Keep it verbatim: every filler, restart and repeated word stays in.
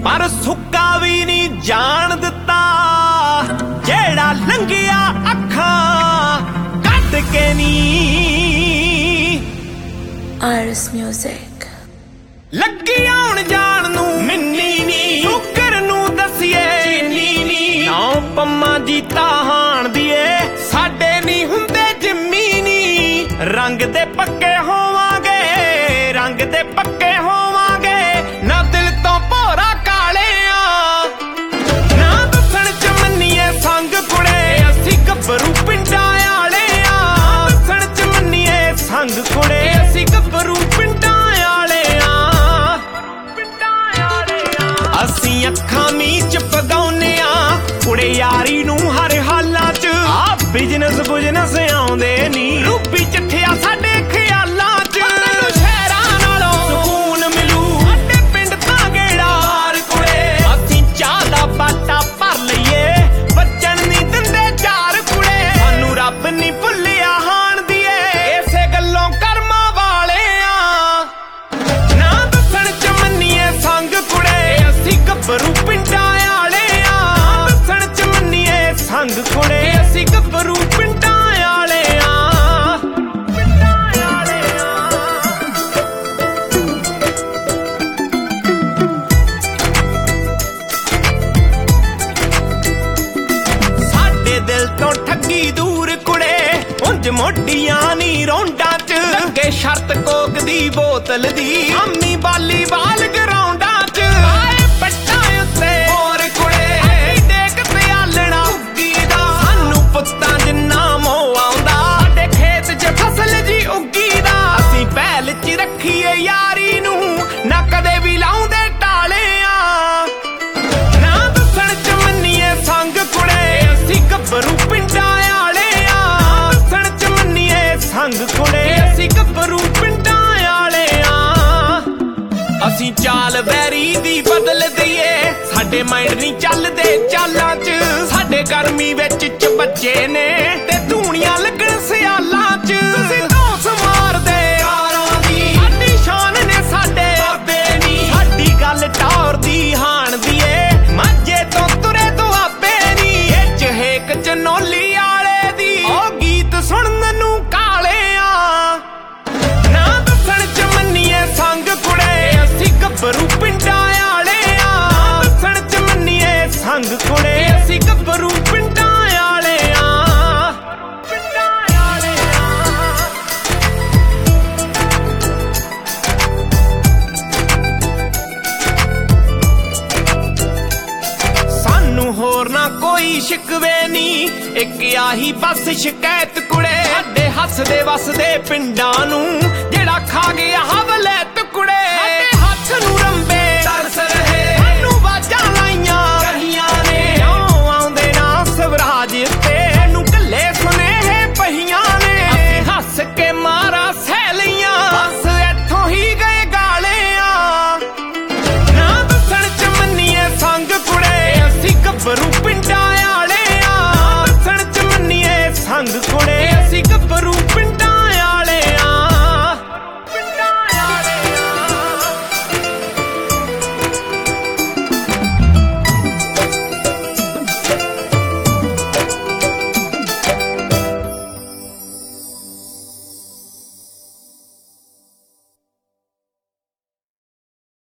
पर सुक्का भी नहीं जान दिता जेड़ा लंघिया अखां कट के नी। Iris Music लगी आउण जान नू मिन्नी नी शुकर नू दसिए चीनी नी ना पम्मा जीता हाण दिए साडे नी हुंदे जिम्मी नी। रंग दे पक्के होवांगे रंग दे पक्के होवांगे ना दिल तो भोरा काले आ ना दसण च मन्नीए संग कुड़े असी गब्बरू पिंडां आले आ। दसण च मन्नीए संग कुड़े असी गब्बरू पिंडां आले आ। असी अखां मीच पगाउने आ कुड़े यारी नू हर हालां च आ। बिजनस बुजनस आउंदे नी रूपी चिट्ठिया साडे ख्यालां च। तैनूं शहरां नालों सुकून मिलू साडे पिंड तां गेड़ा हार कुड़े। असीं चाह दा बाटा भर लईए बचन नी दिंदे चार कुड़े। सानू रब नी भुल्लिया हाण दिए इसे गल्लों कर्मां वाले आ। ना दसण च मन्नीए संग कुड़े असीं गब्बरू पिंडां आले आ। दसण च मन्नीए संग कुड़े असीं गब्बरू पिंडां आले आ। पिंडां आले आ। साडे दिल तो ठगी दूर कुड़े उंज मोडियां नी रौंडां च। लगे शर्त कोक दी बोतल दी अम्मी बाली बाल ग्राउंडां च। आए पट्टां उत्ते होर कुड़े असीं डेक ते आलना उग्गी दा। सानू पुत्तां जिन्ना मोह आउंदा साडे खेत च फसल जी उग्गी दा। असीं पहल च रखीए यारी नू ना कदे भी लाउंदे टाले आ। ना दसण च मन्नीए संग कुड़े असीं गब्बरू पिंडां आले आ। दसण च मन्नीए संग कुड़े असीं गब्बरू पिंडां आले आ। असीं चाल बैरी दी बदल दईए साडे माइंड नी चलदे चालां च। साडे गर्मी विच च बच्चे ने ते धूणियां लगण सियालां च। तुसीं धौंस मारदे यारां दी साडी शान ने साडे आबे नी। साडी गल टौर दी हाण दीए माਝੇ ਤੋਂ ਤੁਰੇ ਦੁਆਬੇ ਨੀ। ਇਹ ਚ ਹੇਕ ਚਨੋਲੀ ਆਲੇ ਦੀ ਉਹ ਗੀਤ ਸੁਣਨ ਨੂੰ ਕਾਲੇ ਆ। ਨਾ ਦਸਣ ਚ ਮੰਨੀਏ ਸੰਗ ਕੁੜੇ ਅਸੀਂ ਗੱਭਰੂ ਪਿੰਡਾਂ ਆਲੇ ਆ। ਦਸਣ ਚ ਮੰਨੀਏ ਸੰਗ ਕੁੜੇ ਅਸੀਂ ਗੱਭਰੂ ਪਿੰਡਾਂ ਆਲੇ ਆ। ਪਿੰਡਾਂ ਆਲੇ ਆ। सानू होर ना कोई शिकवे नी एक आही बस शिकायत कुड़े। साडे हसदे वसदे पिंडां नू जेड़ा खा गया हवलैत कुड़े।